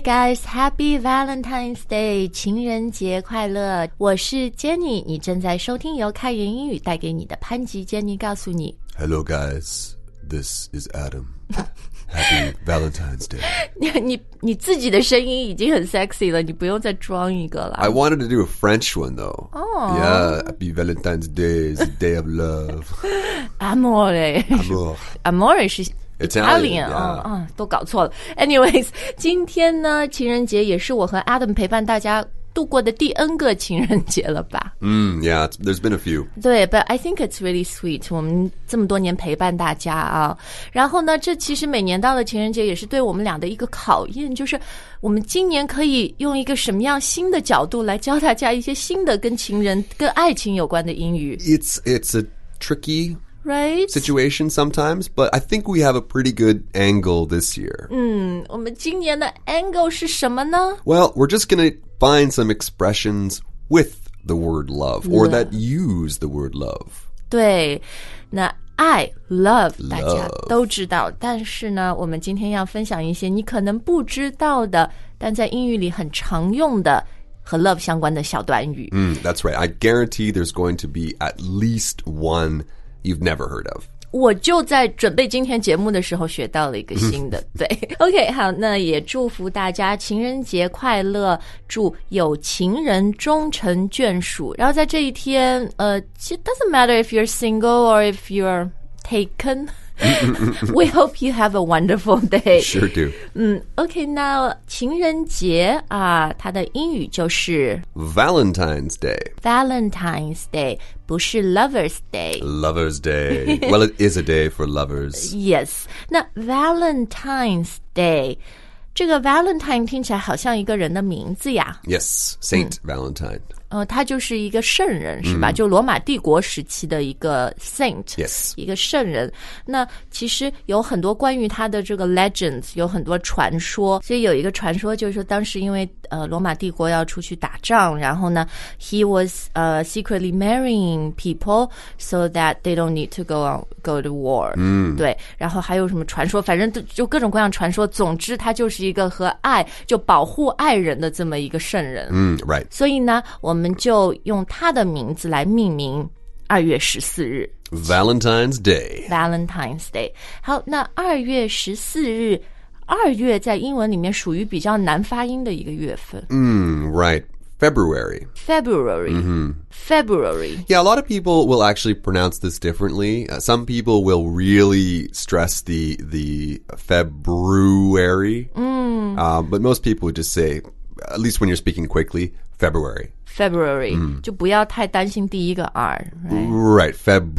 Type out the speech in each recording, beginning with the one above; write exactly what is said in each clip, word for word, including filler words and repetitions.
guys, happy Valentine's Day, 情人节快乐。我是 Jenny， 你正在收听由开言英语带给你的潘吉 Jenny 告诉你。 Hello guys, this is Adam. Happy Valentine's Day. 你你你自己的声音已经很 sexy 了，你不用再装一个了。 I wanted to do a French one though. Oh. Yeah, Happy Valentine's Day is a day of love. Amore. Amor. Amore 是Italian 啊、 哦哦，都搞错了。Anyways， 今天呢，情人节也是我和 Adam 陪伴大家度过的第 N 个情人节了吧？ 嗯 yeah, there's been a few. 对 ，But I think it's really sweet. 我们这么多年陪伴大家啊，然后呢，这其实每年到了情人节也是对我们俩的一个考验，就是我们今年可以用一个什么样新的角度来教大家一些新的跟情人、跟爱情有关的英语。 It's it's a tricky.Right? situation sometimes, but I think we have a pretty good angle this year. 嗯，我们今年的 angle 是什么呢？ Well, we're just going to find some expressions with the word love, or that use the word love. 对，那爱 love 大家都知道，但是呢，我们今天要分享一些你可能不知道的，但在英语里很常用的和 love 相关的小短语。 Mm, that's right. I guarantee there's going to be at least one you've never heard of. 我就在准备今天节目的时候学到了一个新的对 OK 好，那也祝福大家情人节快乐，祝有情人终成眷属。然后在这一天呃 it doesn't matter if you're single or if you're taken We hope you have a wonderful day. Sure do. 嗯 OK 那情人节啊它的英语就是 Valentine's Day. Valentine's Day 不是 Lover's Day. Lover's Day. Well, it is a day for lovers. Yes. 那 Valentine's Day 这个 Valentine 听起来好像一个人的名字呀。 Yes, Saint Valentine. 呃，他就是一个圣人是吧、嗯、就罗马帝国时期的一个 saint Yes. 一个圣人。那其实有很多关于他的这个 legends 有很多传说，所以有一个传说就是说当时因为呃罗马帝国要出去打仗，然后呢 he was uh, secretly marrying people so that they don't need to go on, go to war、嗯、对，然后还有什么传说，反正就各种各样传说，总之他就是一个和爱就保护爱人的这么一个圣人。 嗯 right. 所以呢我们就用他的名字来命名二月十四日 Valentine's Day. Valentine's Day. 好，那二月十四日，二月在英文里面属于比较难发音的一个月份。 Mm, right. February. February. Mm-hmm. February. Yeah, a lot of people will actually pronounce this differently. Uh, some people will really stress the the February. Mm. Uh, but most people would just say, at least when you're speaking quickly, February. February、嗯、就不要太担心第一个 R right? Right,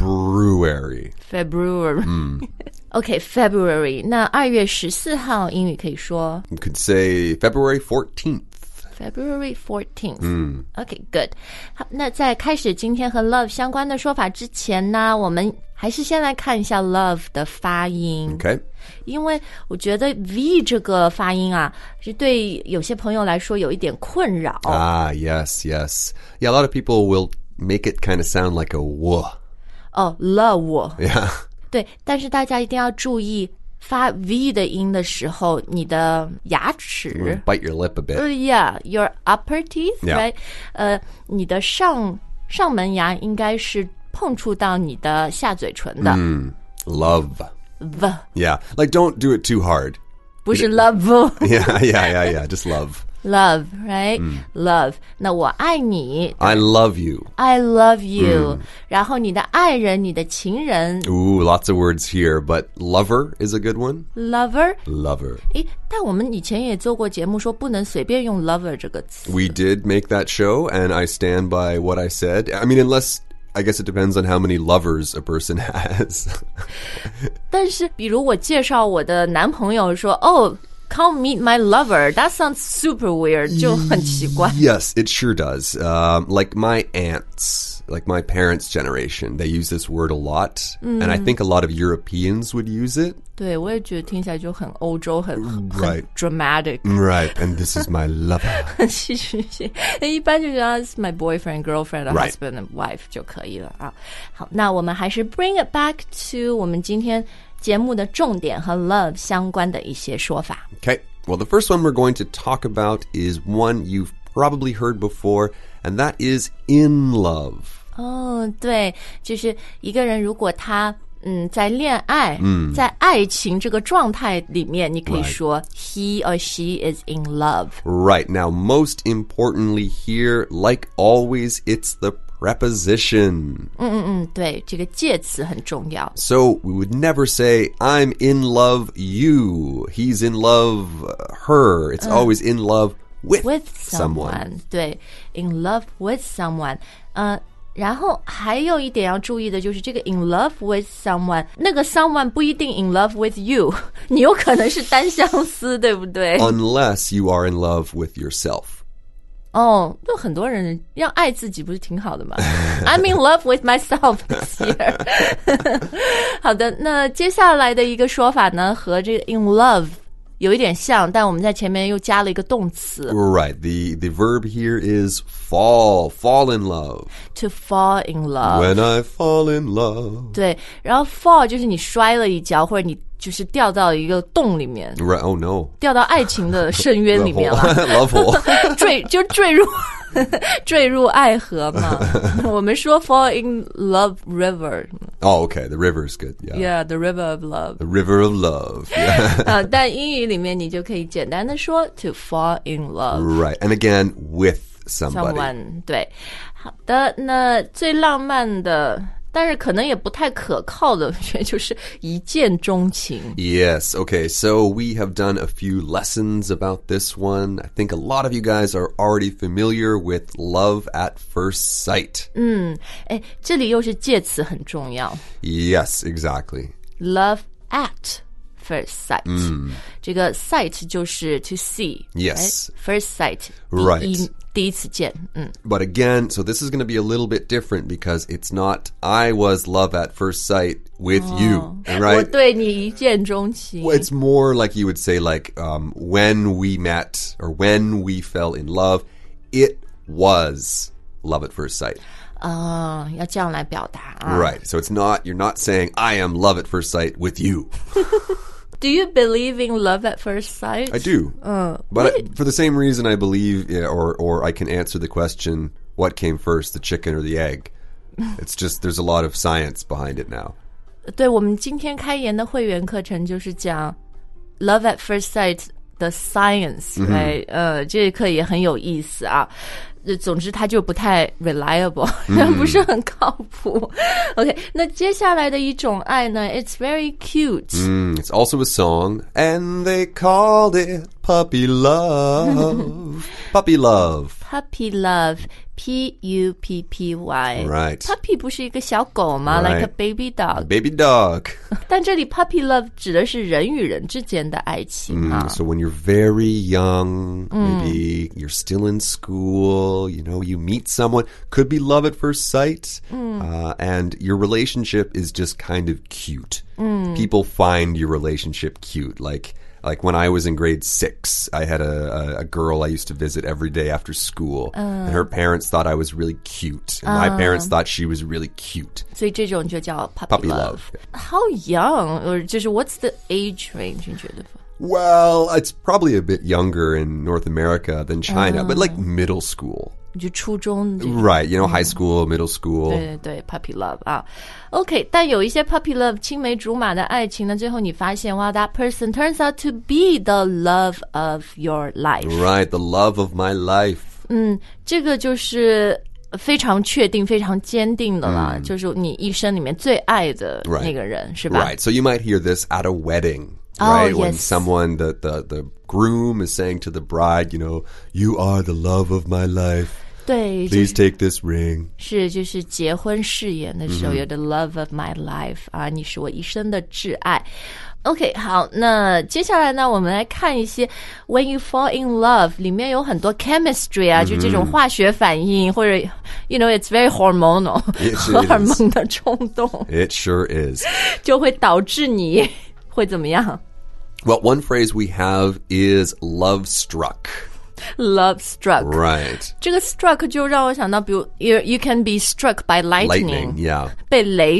February February、嗯、OK, February 那二月十四号英语可以说 You could say February fourteenth February fourteenth、 嗯、 OK, good 好，那在开始今天和 love 相关的说法之前呢，我们还是先来看一下 love 的发音 OK 因为我觉得 V 这个发音啊是对有些朋友来说有一点困扰 Ah, yes, yes Yeah, a lot of people will make it kind of sound like a w 哦 love Yeah 对，但是大家一定要注意发 V 的音的时候你的牙齿 Bite your lip a bit、uh, Yeah, your upper teeth yeah. right? 呃，你的上上门牙应该是碰触到你的下嘴唇的、 mm, Love V. Yeah, like don't do it too hard. 不是 love. yeah, yeah, yeah, yeah, just love. Love, right? Mm. Love. 那我爱你 I love you. I love you. Mm. 然后你的爱人，你的情人 Ooh, lots of words here, but lover is a good one. Lover? Lover. 诶，但我们以前也做过节目说不能随便用 lover 这个词 We did make that show, and I stand by what I said. I mean, unless...I guess it depends on how many lovers a person has. 但是比如我介绍我的男朋友说 Oh, come meet my lover. That sounds super weird. 就很奇怪 Yes, it sure does. Um, like my aunts, like my parents' generation, they use this word a lot. Mm. And I think a lot of Europeans would use it. 对，我也觉得听起来就很欧洲，很 right. 很 dramatic. Right, and this is my lover. 是是是，一般就叫 it's my boyfriend, girlfriend, or right. husband and wife 就可以了啊。好，那我们还是 bring it back to 我们今天节目的重点和 love 相关的一些说法。 Okay, Well, the first one we're going to talk about is one you've probably heard before, and that is in love. 哦，对，就是一个人如果他嗯在恋爱，嗯，在爱情这个状态里面，你可以说 he or she is in love. Right. Now, most importantly here, like always, it's the preposition. 嗯嗯嗯，对，这个介词很重要。 So we would never say, I'm in love you. He's in love her. It's always in love with, with someone. someone. 对 in love with someone. 呃然后还有一点要注意的就是这个 in love with someone， 那个 someone 不一定 in love with you， 你有可能是单相思，对不对？ Unless you are in love with yourself. 哦，就很多人要爱自己不是挺好的吗？ I'm in love with myself this year. 好的，那接下来的一个说法呢，和这个 in love有一点像，但我们在前面又加了一个动词。 Right. The, the verb here is fall. Fall in love. To fall in love. When I fall in love. 对，然后 fall 就是你摔了一跤，或者你就是掉到一个洞里面。 Right. Oh, no. 掉到爱情的深渊里面了。 Love hole. 坠就坠入坠入爱河嘛。我们说 fall in love river. Oh, okay. The river is good. Yeah. Yeah, the river of love. The river of love. Yeah. 啊，但英语里面你就可以简单的说 to fall in love. Right. And again, with somebody. Someone. 对，好的，那最浪漫的，但是可能也不太可靠的，就是一见钟情。 Yes. Okay. So we have done a few lessons about this one. I think a lot of you guys are already familiar with love at first sight. 嗯，哎，这里又是介词很重要。 Yes, exactly. Love at first sight. 这个 sight 就是 to see. Yes. Right? First sight. Right. 第一第一次见。嗯。 But again, so this is going to be a little bit different because it's not I was love at first sight with you, 我 right? 对你一见钟情。 Well, it's more like you would say like um, when we met or when we fell in love, it was love at first sight. 啊，要这样来表达啊。 Right. So it's not, you're not saying I am love at first sight with you. Do you believe in love at first sight? I do. But I, for the same reason I believe, yeah, or, or I can answer the question, what came first, the chicken or the egg? It's just, there's a lot of science behind it now. 对，我们今天开研的会员课程就是讲 love at first sight 的 science， right？、呃，这个课也很有意思啊。总之它就不太 reliable， 不是很靠谱。OK， 那接下来的一种爱呢 ，it's very cute. Mm, it's also a song, and they called it puppy love. Puppy love. Puppy love, P U P P Y. Right. Puppy 不是一个小狗吗 Right. ？Like a baby dog. Baby dog. 但这里 puppy love 指的是人与人之间的爱情啊。 So when you're very young, maybe you're still in school, you know, you meet someone, could be love at first sight, uh, and your relationship is just kind of cute. People find your relationship cute. Like, like when I was in grade six, I had a, a, a girl I used to visit every day after school, and her parents thought I was really cute, and my parents thought she was really cute. 所以这种就叫 puppy, Puppy love. love. How young? Or 就是 what's the age range 你觉得？ Well, it's probably a bit younger in North America than China, but like middle school. 就初中这种 Right, you know, high school, middle school. 对对对 puppy love 啊 OK 但有一些 puppy love 青梅竹马的爱情呢最后你发现 wow that person turns out to be the love of your life Right, the love of my life. 嗯这个就是非常确定非常坚定的啦、就是你一生里面最爱的那个人、 right. 是吧 Right, so you might hear this at a wedding. Oh, Right, when yes. someone, the, the, the groom is saying to the bride, you know, you are the love of my life. 对 Please take this ring. 是就是结婚誓言的时候、mm-hmm. 有 the love of my life 啊你是我一生的挚爱 OK 好那接下来呢我们来看一些 When you fall in love 里面有很多 chemistry 啊、mm-hmm. 就这种化学反应或者 you know it's very hormonal 荷尔蒙的冲动 It sure is 就会导致你会怎么样 Well, one phrase we have is love struck. Love struck. Right. 这个 struck 就让我想到比如 you, you can be struck by lightning. Lightning, yeah. 被雷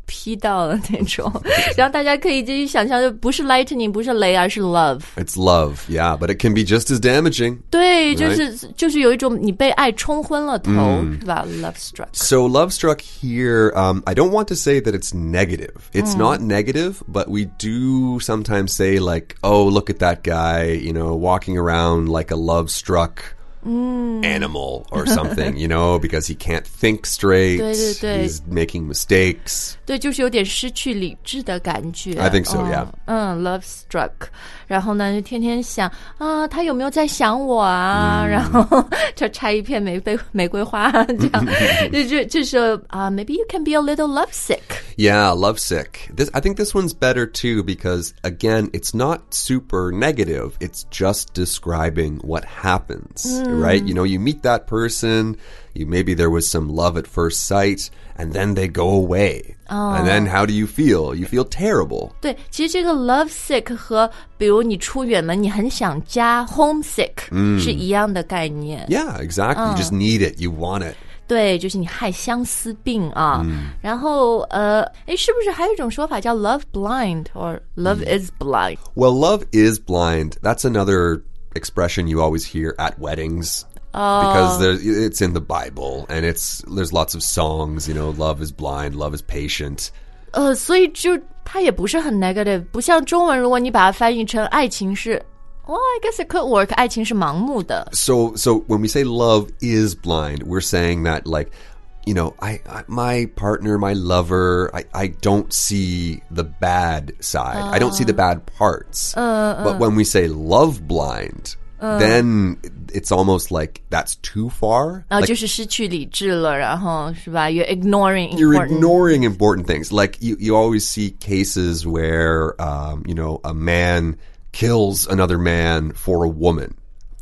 劈到了那种，然后大家可以继续想象，就不是 lightning， 不是雷，而是 love. It's love, yeah, but it can be just as damaging. 对，就是、right? 就是有一种你被爱冲昏了头，是吧 ？Love struck. So love struck here, um, I don't want to say that it's negative. It's not negative, but we do sometimes say like, oh, look at that guy, you know, walking around like a love struck.Mm. animal or something, you know, because he can't think straight. 对对对 He's making mistakes. 对，就是有点失去理智的感觉。 I think so, yeah. 嗯 love struck. 然后呢，就天天想啊，他有没有在想我啊？ 然后就插一片玫瑰玫瑰花，这样就就就是啊、uh, maybe you can be a little lovesick. Yeah, lovesick. This I think this one's better too because again, it's not super negative. It's just describing what happens.Right? You know, you meet that person, you maybe there was some love at first sight, and then they go away. Oh. And then how do you feel? You feel terrible. 对，其实这个 lovesick 和比如你出远门你很想家 homesick、嗯、是一样的概念。 Yeah, exactly. You just need it. You want it. 对，就是你害相思病啊。嗯、然后呃，诶，是不是还有一种说法叫 love blind or love is blind? Well, love is blind. That's another expression you always hear at weddings. Oh. Because there, it's in the Bible and it's there's lots of songs, you know, love is blind, love is patient. 呃，所以就它也不是很 negative， 不像中文，如果你把它翻译成爱情是 Well, I guess it could work. 爱情是盲目的。 So, so when we say love is blind, we're saying that like, you know, I, I my partner, my lover, I, I don't see the bad side. Uh, I don't see the bad parts. Uh, uh, but when we say love blind, uh, then it's almost like that's too far. 啊， like, 就是失去理智了，然后是吧 You're ignoring important. You're ignoring important things. Like you, you always see cases where, um, you know, a man kills another man for a woman.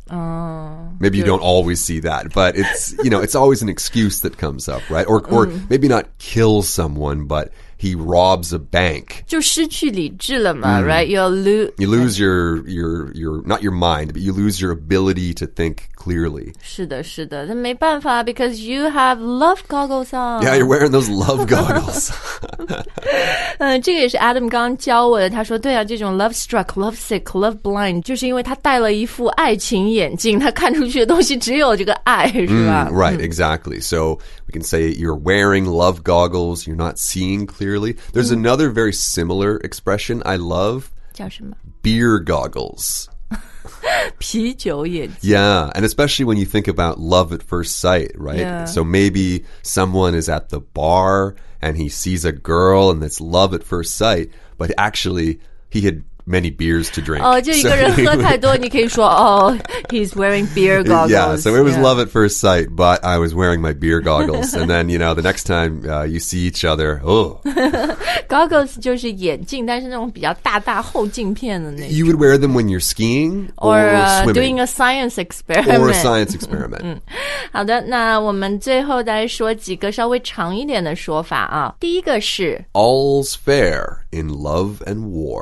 Oh, maybe you don't always see that, but it's, you know, it's always an excuse that comes up, right? Or, or mm. maybe not kill someone, but he robs a bank. 就失去理智了嘛 right? You lose You lose your, your, your, not your mind, but you lose your ability to think clearly. 是的，是的，那没办法 because you have love goggles on. Yeah, you're wearing those love goggles. 嗯，这个也是 Adam 刚教我的，他说对啊，这种 love struck, love sick, love blind 就是因为他戴了一副爱情眼镜，他看出去的东西只有这个爱，是吧？ Mm, right, exactly. So we can say you're wearing love goggles, you're not seeing clearly. There's mm. another very similar expression I love. 叫什么？ Beer goggles. 啤酒眼镜 Yeah, and especially when you think about love at first sight, right? Yeah. So maybe someone is at the bar and he sees a girl and it's love at first sight, but actually he had many beers to drink. 哦，就一个人喝太多，你可以说哦 he's wearing beer goggles. Yeah, so it was yeah. love at first sight, but I was wearing my beer goggles. And then, you know, the next time uh, you see each other, oh. Goggles 就是眼镜，但是那种比较大大厚镜片的那种。 You would wear them when you're skiing or, or uh, swimming. doing a science experiment. Or a science experiment. 嗯，好的，那我们最后再说几个稍微长一点的说法啊。第一个是 All's fair in love and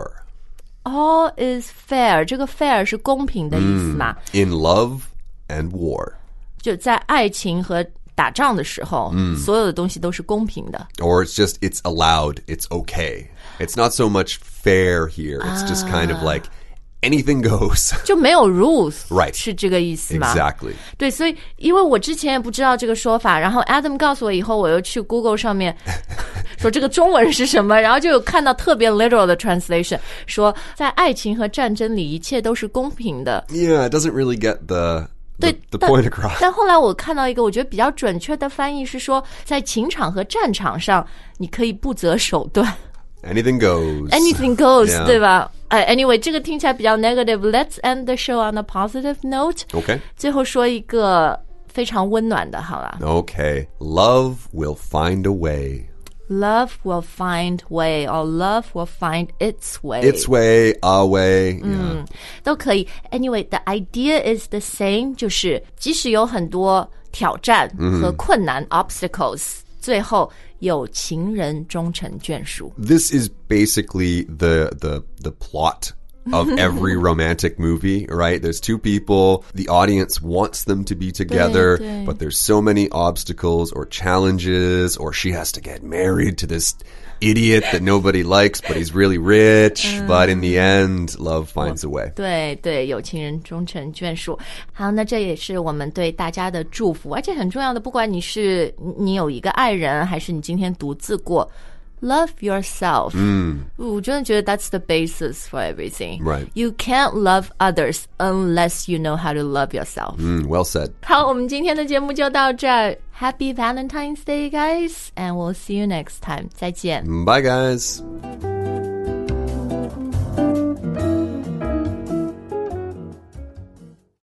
war.All is fair. 这个 fair 是公平的意思嘛、 mm, In love and war. 就在爱情和打仗的时候、mm. 所有的东西都是公平的。 Or it's just, it's allowed, it's okay. It's not so much fair here. It's ah. just kind of like anything goes. 就没有 rules. Right. 是这个意思吗？ Exactly. 对，所以因为我之前也不知道这个说法，然后 Adam 告诉我以后，我又去 Google 上面说这个中文是什么，然后就有看到特别 literal 的 translation 说在爱情和战争里一切都是公平的。 Yeah, it doesn't really get the, the, the point across. 但后来我看到一个我觉得比较准确的翻译是说在情场和战场上你可以不择手段。 Anything goes. Anything goes, yeah. 对吧？ uh, Anyway, 这个听起来比较 negative. Let's end the show on a positive note. Okay. 最后说一个非常温暖的好了。 Okay. Love will find a way. Love will find way, or love will find its way. Its way, our way. 嗯， yeah. 都可以。Anyway, the idea is the same. 就是即使有很多挑战和困难、mm. obstacles, 最后有情人终成眷属。 This is basically the the the plot of every romantic movie, right? There's two people, the audience wants them to be together, 对，对。 but there's so many obstacles or challenges, or she has to get married to this idiot that nobody likes, but he's really rich. But in the end, love finds a way. 对对，有情人终成眷属。好，那这也是我们对大家的祝福，而且很重要的，不管你是你有一个爱人，还是你今天独自过。Love yourself. 嗯， 我真的觉得 that's the basis for everything. Right. You can't love others unless you know how to love yourself. 嗯 well said. 好，我们今天的节目就到这儿。Happy Valentine's Day, guys, and we'll see you next time. 再见。 Bye, guys.